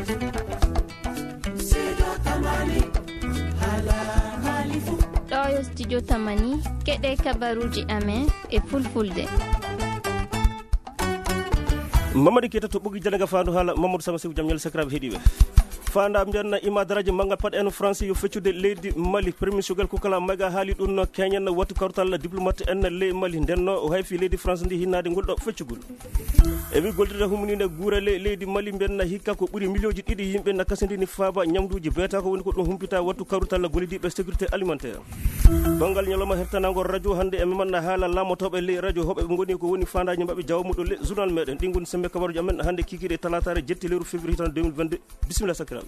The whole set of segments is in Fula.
ɗo studio tamani keɗe kabaruji amen e fulfulde. Mamadou Keita to ɓogi jalaga fandu haala Mamadou Sama Sekou jam ñal sakiraɓe heeɗiɓe fanda mbiyanna imadaraji manga pat en France yo feccude leydi Mali premier sugal ko kala maga haali ɗum no keñen wattu kartal diplomate en ley Mali ndenno o hayfi leydi France ndi hinnade ngol ɗo feccugol e wi goldirde humnide guura leydi Mali mbiyanna hikka ko ɓuuri millioji ɗiɗi yimɓe nakasindini faaba ñamduji beeta ko woni ko ɗum humpita wattu kartal gollidiɓe sécurité alimentaire bangal ñalawma hertanagol radio hande e memanna haala lamotoɓe ley radio hoɓe ɓe goni ko woni fandaji mabɓe jawmuɗo le journal meɗen ɗi goni sembe kabaruji amen hande kikiɗe talatare jetti lewru février tan 2022 bisimilla sakiraɓe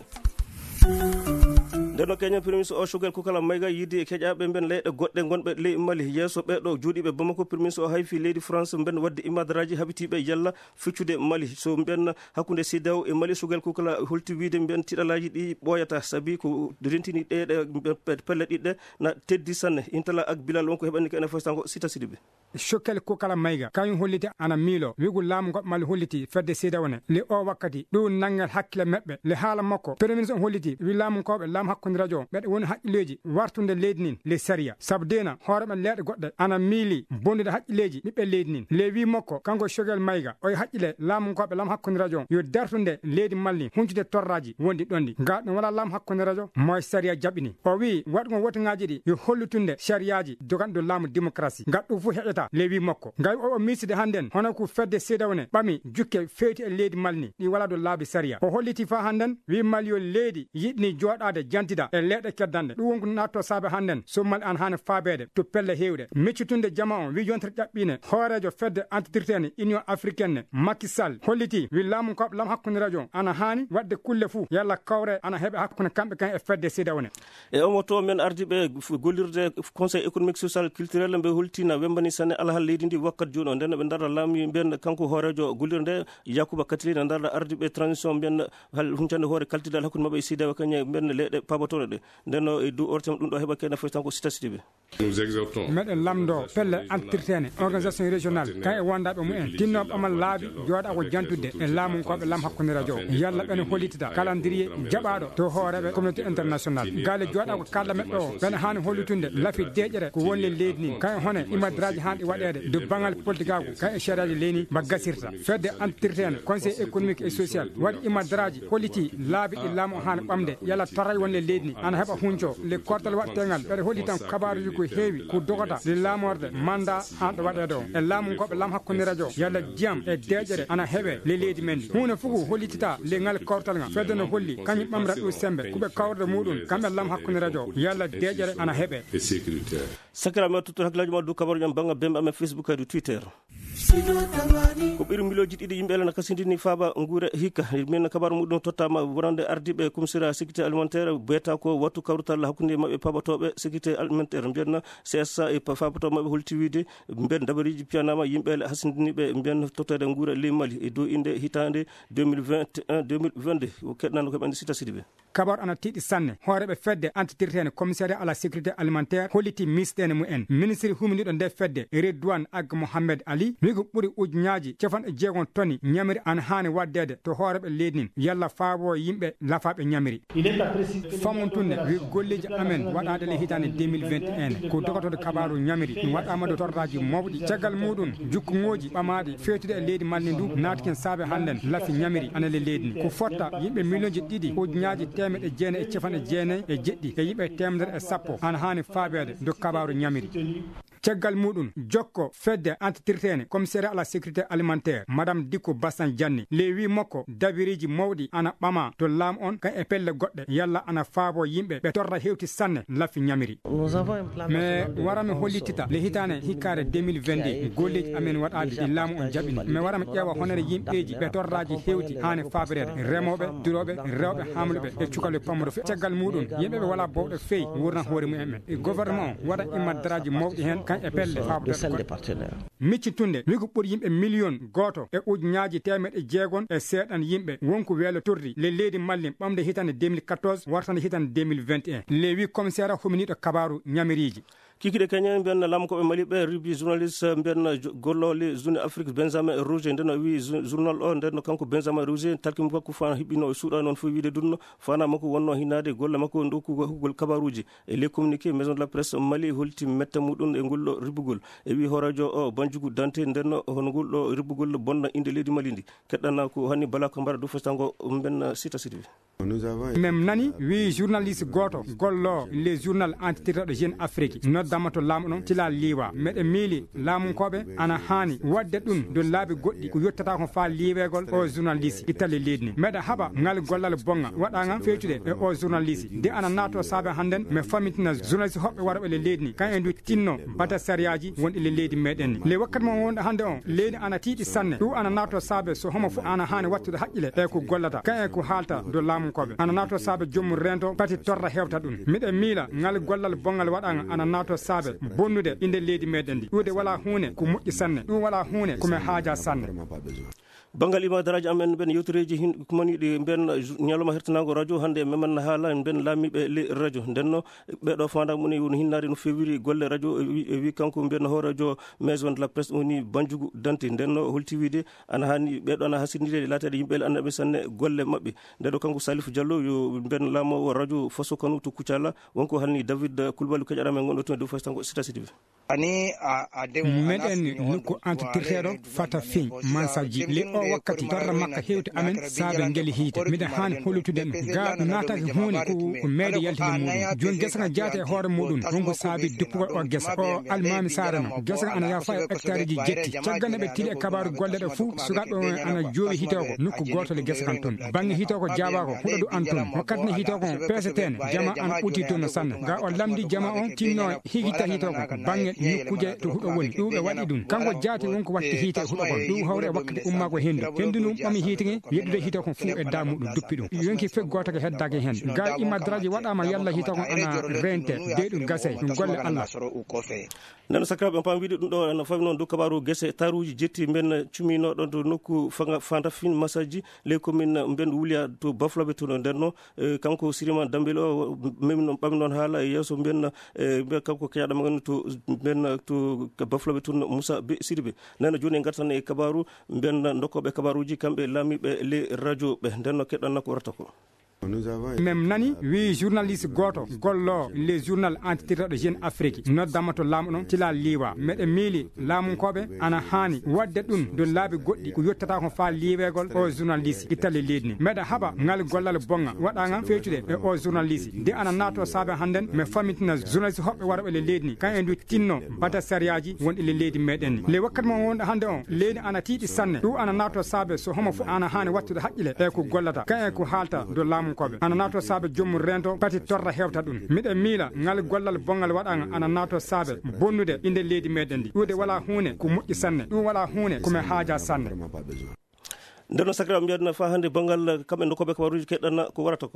ndenno keñen premier ministre o choguel ko kala mayga yidde e keƴaɓe ben leyɗe goɗɗe gonɓe ley Mali yesso ɓeɗo juuɗiɓe Bamako premier ministre o hayfi leydi France ben wadde imadaraji habitiɓe yalla feccude Mali so ben hakkude CEDEAO e Mali choguel ko kala holti wiide ben tiɗalaji ɗi ɓoyata saabi ko rentini ɗeɗe pelle ɗiɗɗe na teddi sanne intala ak Bilal wonko heɓani ko ene fostan ko Sita Sidibé choguel ko kala mayga kañum holliti ana miilo wigol laamu goɓɓe Mali holliti fedde CEDEAO ne le o wakkati ɗum nangal hakkille meɓɓe le haala makko premier ministre on holliti wi laamu koɓe laamu hakkude radio ɓeɗe woni haqqileji wartude leydi nin le saria saabu dena hooreɓe leɗɗe goɗɗe ana miili bondude haqqileji ɓiɓɓe leydi nin le wi makko kanko choguel mayga o haqqile laamu koɓe laamu hakkude radio yo dartude leydi Mali huncude torraji wondi ɗonɗi ga ɗum wala laamu hakkude radio moye saria jaɓini o wi waɗgo wotoŋaji ɗi yo hollutunde sariyaji doganɗo laamu démocratie gaɗɗum fo heƴata le wi makko gay o miside hannden hono ko fedde CEDEAO ne ɓami jukke feyti e leydi Mali ni ɗi wala do laabi saria o holliti fa hannden wi Mali yo leydi yiɗni joɗade jantida e leɗɗe keddanɗe ɗum wonko natto saabe hannden so Mali an hane faabede to pelle hewɗe meccitunde jama on wi jontere ƴaɓɓine hoorejo fedde entretien Union africaine ne Macky Sall holliti wi laamu koɓe laamu hakkude radio ana hani wadde kulle fou yalla kawre ana heeɓe hakkude kamɓe kan e fedde CEDEAO ne e omo to men ardiɓe gollirde conseil économique social culturel mbe holtina wembani sanne alahal leydi ndi wakkat joni o nden ɓe darda laami mbiyen kanko hoorejo gollirde Yacouba Katilina darda ardiɓe transition mbiyen huncande hoore kaltidal hakkude mabɓe e CEDEAO kañe mbiyen leyɗe pabatoɗe ɗe ndenno e du ortema ɗum ɗo heeɓa kene fof tan ko Sita Sidibé meɗen lamdo pelle entretien organisation régionale kan e wondaɓe mumen tinno ɓamal laabi jooɗa ko jantude e laamu koɓe laamu hakkude radio yalla ɓene hollitita calendrier jaɓaɗo to hooreɓe communauté international gaale jooɗa ko kalɗa meɗɗo o ɓene hani hollutunde laafi deƴƴere ko woni leydi ni kan e hono imadiraji hanɗi waɗede de bangal politique ako kan e chériaji leyni mba gasirta fedde entretien conseil économique et social waɗi imadiraji holliti laabi ɗi laamu o hane ɓamde yalla toray wonde leydi ni ana heeɓa hunco le kortal waɗtegal ɓeɗe holli tan kabaruji ko heewi ko dogata le laamorde mandat hanɗo waɗede o e laamu koɓe laamu hakkude radio yalla jiyam e deƴƴere ana heeɓe le leydi men ndi hunde fof hollitita le ngal kortal ngal fedde no holli kañum ɓamrat ɗum sembe kuɓe kawrde muɗum kamɓe laamu hakkude radio yalla deƴƴere ana heeɓe sakiraɓe tutto hakkillaji ma du kabaru jam bangga bembe amen Facebook e du Twitter ko ɓiru milioji ɗiɗi yimɓe elana kasindini faaba guure hikka min kabaru muɗum tottama wonande ardiɓe commissariat sécurité alimentaire beyata ko wattu kawrutal hakkude mabɓe pabatoɓe sécurité alimentaire mbiyanna CSA e fabatoɓe mabɓe holti wiide mbiyen dabariji piyanama yimɓe hasindiniɓe mbiyen tottede guure ley Mali e dow inde hitande 2021 2022 o keɗnano koɓe andi Sita Sidibé kabaru ana tiiɗi sanne hooreɓe fedde entretien commissariat à la sécurité alimentaire holliti ministére mumen ministre huminiɗo nde fedde Redouane Ag Mohamed Ali wi ko ɓuuri ujuñaji capanɗe jeegom toni ñamiri ana hani waddede to hooreɓe leydi nin yalla faabo yimɓe lafaɓe ñamiri famontunde wi golleji amen waɗade le hitande 2021 ko dogotode kabaru ñamiri ɗum waɗama de tordaji mawɗi caggal muɗum jukkuŋoji ɓamaɗi fewtude e leydi Mali ndu natiken saabe hannden laafi ñamiri ana le leydi ni ko fotta yimɓe millioji ɗiɗi ujuñaji temeɗe jeenayi e capanɗe jeenayi e jeɗɗi e yimɓe temedere e sappo ana hani faabede do kabaru ñamiri caggal muɗum jokko fedde entretien commissariat à la sécurité alimentaire madame Dicko Bassan Dianni le wi makko dabiriji mawɗi ana ɓama to laamu on kan e pelle goɗɗe yalla ana faabo yimɓe ɓe torra hewti sanne laafi ñamiri mais warami hollitita le hitane hikkare 2022 golleji amen waɗade ɗi laamu on jaɓini mais warami ƴeewa honere yimɓeji ɓe torraji hewti hane faborede remoɓe duroɓe rewɓe hamluɓe e cukalɓe pammuɗo fe caggal muɗum yimɓeɓe wala bawɗo feeyi wurna hoore mumen e gouvernement o waɗa imaddaraji mawɗi hen kan e pelle faabodeɗe miccitunde wi ko ɓuuri yimɓe million goto e ujuñaji temeɗe jeegon e seeɗan yimɓe wonko weelo tordi le leydi Mali ɓamde hitande 2014 wartande hitande 2021 le wi commissaire hominiɗo kabaru ñamiriji kikiɗe keñe mbiyen laamu koɓe mali ɓe ribi journaliste mbiyen gollole journée afrique benjamin rouge nden o wi journal o nden kanko benjamin rouge talkimo makko fa hiɓɓino e suuɗa noon fof wiide dunno fana makko wonno hinade golle makko hokkugol kabaruji e les communiqué maison de la presse mali holti metta muɗum e ngol ɗo ribbugol e wi horadio o banjugu dante nden hono ngol ɗo ribbugol bonna inde leydi mali ndi keɗɗana ko hanni bala ko mbaɗa du fostango mben sita sidi même nani wi journaliste goto gollo les journal antitiraɗo jeune afrique noddama to laamu ɗon tila liiwa meɗe miili laamunkoɓe ana hani wadde ɗum do laabi goɗɗi ko yettata ko fa liiwegol o journaliste ittale leydi ni meɗe haɓa ngal gollal bonga waɗaga fewtude e o journaliste nde ana nato saabe hannden mi famitina journaliste hoɓɓe waɗaɓe le leydi ni kan en du tinno bata sariyaji wonɗi le leydi meɗen ni le wakkati mo wonɗo hannde on leydi ana tiiɗi sanne ɗum ana nato saabe so homo fof ana hani wattude haqqille e ko gollata kan e ko haalta do laamunkoɓe ana nato saabe jommum rento pati torra hewta ɗum miɗe miila ngal gollal bongal waɗaga ana nato saabe bonnude inde leydi meɗen ndi ɗude wala hunde ko moƴƴi sanne ɗum wala hunde komi haaja sanne bangal imadaraji amen ben yewtoreji kumaniɗi ben ñaloma hertanago radio hande meman haala ben laamiɓe le radio ndenno ɓeɗo fanda mum woni hinnade no fewiri golle radio wi kanko ben ho radio maison de la presse woni banjugu dante ndenno holti wiide ana hani ɓeɗo ana hasindide laatede yimɓe annaɓe sanne golle mabɓe ndeɗo kanko salif diallo yo ben laamo radio faso kanu to kucala wonko halni david kulbalu keƴaɗamen gonɗo toon dow fastango sita sidiɓe ani meɗen nokku entretirteɗo fata feñ mansaji le o wakkati torra makka hewti amen saabe ngeli hiite miɗa hani hollutude ɗum ga ɗum nataki hunde ko meeɗe yaltide muɗum joni guesa ka jaata e hoore muɗum wonko saabi duppugol o guesa o almami sarano guesa ka ana yafa e hectare ji jetti caggal ɓe tiiɗi e kabaru golle ɗe fou sukaɓe ana joowi hitoko nokku gotole guesa kan toon banggue hitoko jaabako huɗo ɗo an toon wakkati ne hitoko pesetene jama ana ɓuti toon no sanne ga o lamdi jama on tinno higitta hitoko banggue nokkuje to huɗo woni ɗum ɓe waɗi ɗum kanko jaati wonko watti hiite e huɗo kon ɗum hawre e wakkati ummako hendu ɗum ɓami hiitege yeddude hiite kon fuu e damuɗum duppi ɗum yonki fek gotake heddaki hen ga imadraji waɗama yalla hiite kon ana rente de ɗum gase ɗum golle allah nen sakiraɓe pam wiide ɗum ɗo no fawi noon dow kabaru guese taruji jetti ben cuminoɗon to nokku fanda fin massaji les commune ben wuuliya to bafloɓe to no ndenno kanko sirima dambel o memi noon ɓami noon haala e yesso ben kanko keƴaɗama gan to ben to bafloɓe toon moussa be sidiɓe neno joni e gartan e kabaru ben dokkoɓe kabaruji kamɓe laamiɓe les radio ɓe ndenno keɗɗanna ko warata ko même nani wi journaliste goto gollo les journal antitiraɗo jeune afrique noddama to laamu ɗon tila liiwa meɗe miili laamunkoɓe ana hani wadde ɗum do laabi goɗɗi ko yettata ko fa liiwegol o journaliste ittale leydi ni meɗe haɓa ngal gollal bonga waɗaga fewtude e o journaliste nde ana nato saabe hannden mi famitina journaliste hoɓɓe waɗaɓe le leydi ni kan en du tinno bata sariyaji wonɗi le leydi meɗen ni le wakkati mo wonɗo hannde on leydi ana tiiɗi sanne ɗum ana nato saabe so homo fof ana hani wattude haqqille e ko gollata kan e ko haalta do laamu koɓe ana nato saabe jommum rento pati torra hewta ɗum miɗe miila ngal gollal bongal waɗaga ana nato saabe bonnude inde leydi meɗen ndi ɗude wala hunde ko moƴƴi sanne ɗum wala hunde komi haaja sanne nden sakiraɓe mbiyatno fa hannde bangal kamɓe dokkoɓe kabaruji keɗɗanna ko warata ko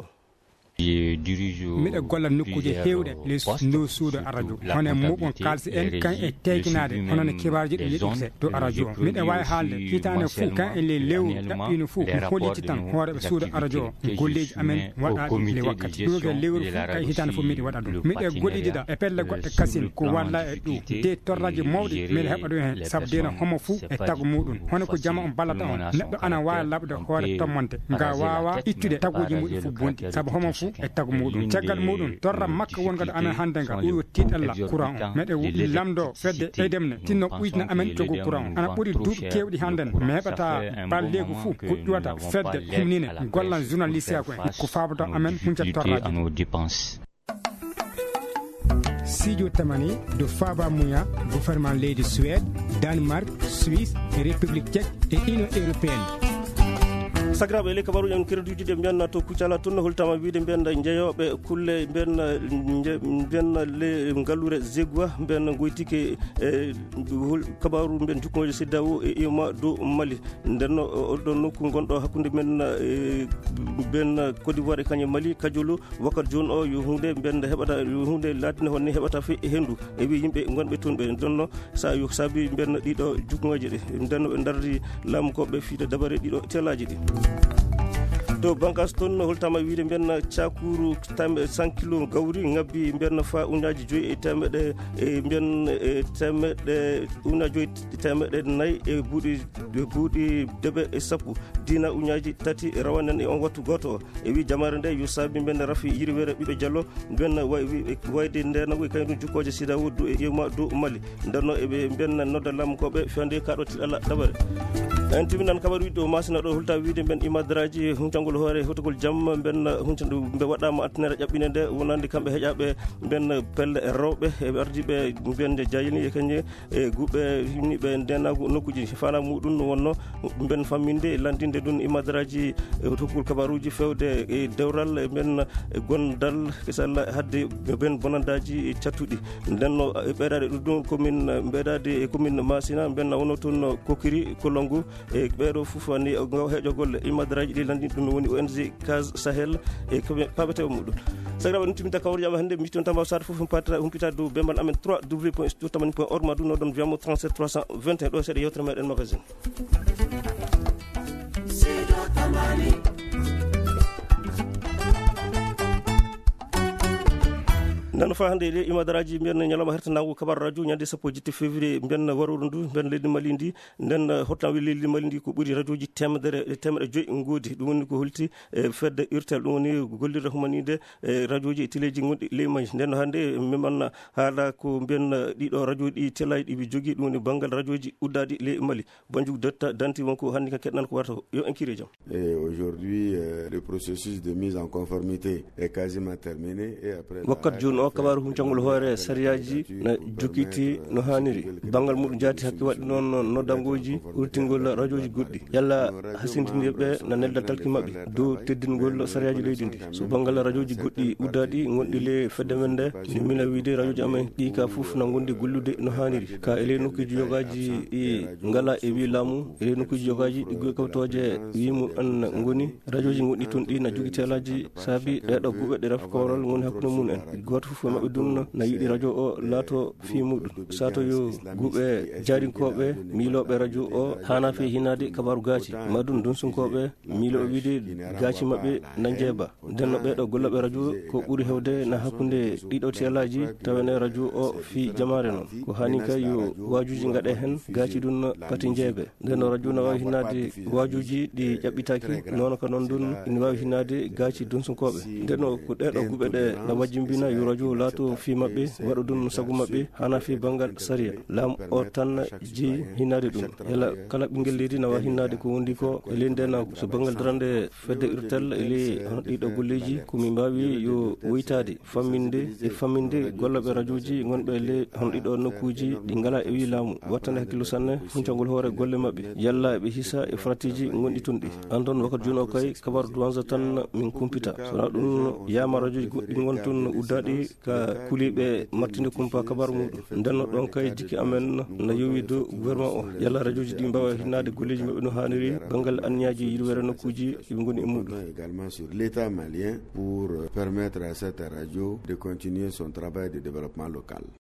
miɗe golla nokkuje hewɗe les ndow suudo radio hono e muɓon kalsi en kan e tekinade honono kibarji ɗe yeɗirte to radio o miɗe wawi haalde hitande fou kan e le lewru ɗaɓɓino fou mi holliti tan hooreɓe suudo radio o golleji amen waɗaɗi le wakkati ɗum ke lewru fou kay hitande foof miɗe waɗa ɗum miɗe gollidiɗa e pelle goɗɗe kasine ko walla e ɗum de torraji mawɗi miɗe heɓa ɗum hen saabu deno homo fou e taago muɗum hono ko jama on ballata on neɗɗo ana wawi laɓde hoore tommonte nga wawa ittude taguji muɗi fou bonɗi saabu homo fou e tagu muɗum caggal muɗum torra makka wongaɗo amen hannde nga ɓuuri tiiɗalla courant o meɗe lamdo fedde eydemne tinno ɓuytina amen jogo courant o ana ɓuuri duuɓi kewɗi hannden mi heɓata balleego fou ko ƴuwata fedde humnine gollan journaliste ko en ko fabato amen huncat torraji studio tamani do Faba Mouya gouvernement leydi Suède Danemark Suisse République tchèque et Union européenne sakiraɓe le kabaruji en crédit ɗe mbiyanna to kuccala toon no holtama wiide mbiyanna jeeyoɓe kulle mbiyanna le ngallure zegua mbiyanna goytike e kabaru mbiyan jukkoje siddawo e ima dow mali ndenno oɗon nokku gonɗo hakkude men mbiyanna Côte d'Ivoire e kañum mali kadiolo wakkati joni o yo hunde mbiyanna heɓata yo hunde ladne honne heɓata fe hendu e wi yimɓe gonɓe toon ɓe ndenno sa yo saabi mbiyanna ɗiɗo jukkoje ɗe ndenno ɓe dardi laamu koɓe fiide dabare ɗiɗo telaji ɗi do bankas ton holtama wiide mbenna cakuru 100 kilo gawri ngabbi mbenna fa unaji joyi e temedde e mben temedde unaji temedde nayi e buudi debe e sappo dina unaji tati rawanen e on wattu goto e wi jamare nde yo sabi mbenna rafi yirwere bibe jallo mbenna wayde ndena ko kaydu jukkoje sida woddu e yema do mali ndarno e be mbenna nodda lam ko be fende kado tidala dabare en timinan kabaru do masina do hulta wiide ben imadraji huntangol hoore hotogol jam ben huntandu be wadama atnere jabbine de wonande kambe hejabe ben pelle e rewbe e ardibe ben jayini e kanje e gubbe himni be denago nokkuji fana mudun wonno ben faminde landinde dun imadraji hotogol kabaruji fewde e dewral ben gondal kesalla hadde ben bonandaji ciatudi denno e beedade dum commune beedade e commune masina ben wono ton kokiri kolongu e beedo fufani ngaw hejogol imadraji di landi dum woni ONG Case Sahel e pabete mudum sagraba ntimita kawr jama hande mi ton tamba sar fufum patra humpita do bembal amen 3w.stutamani.org ma dum nodon viamo 37 321 do sede yewtere meden magazine nan fa hande le imadaraji ben nyalama herta nangu kabar radio nyande sappo jitte février ben warudu ndu ben leydi malindi nden hottan wi leydi malindi ko buri radioji temedere joyi ngodi dum woni ko holti fedde urtel dum woni gollirde humanide radioji teleji ngondi leymay nden hande memanna haala ko ben dido radio di telay di bi jogi dum woni bangal radioji uddadi le mali banju detta danti wonko handi ka keddan ko warta yo enkire jam et aujourd'hui le processus de mise en conformité est quasiment terminé et après wakkat jun o kabaru huncangol hoore sariyaji na jukiti no haniri bangal mudum jati hakki waddi non noddangoji urtingol radioji goddi yalla hasindinibe na nelda talki mabbe do teddingol sariyaji leydi ndi so bangal radioji goddi uddadi ngondi le fedde mende ni mina wiide radioji amen di ka fuf na gondi gollude no haniri ka ele nokkuji yogaji e ngala e wi lamu ele nokkuji yogaji di kawtoje wimu an ngoni radioji ngondi ton di na jugitelaji sabi dedo gube de raf korol ngoni hakkuno mun en goto fu mabbe dum na yidi radio o lato fi mudum sato yo gube jarinkobe milobe radio o hana fi hinade kabaru gaci madun dun sunkobe milo wide gaci mabbe nanjeba denno be do gollabe radio ko buri hewde na hakkunde dido telaji tawene radio o fi jamare non ko hani kay yo wajuji ngade hen gaci dun pati njebe denno radio na wawi hinade wajuji di jabbitaki non ko non dun ina wawi hinade gaci dun sunkobe denno ko dedo gube de na wajimbina yo radio lato fi mabbe wado dum sagu mabbe hana fi bangal sariya lam o tan ji hinade dum yala kala bingel lidi na wa hinade ko wondi ko elende na so bangal drande fedde urtel eli dido golleji ko mi mbawi yo woytade faminde gollabe radioji ngonbe le hondido nokkuji di ngala e wi lamu wattane hakkilu sanne huncangol hoore golle mabbe yalla be hisa e fratiji ngondi tundi andon wakat juno kay kabar duwanza tan min kumpita so dum yama radioji goddi ngontun uddadi ka kulibe martinde kumpa kabar mudum denno don kay jiki amen na yowi do gouvernement o yalla radioji di mbawa hinade golleji mabbe no haniri bangal anniaji yirwere nokkuji be ngoni e mudum également sur l'état malien pour permettre à cette radio de continuer son travail de développement local.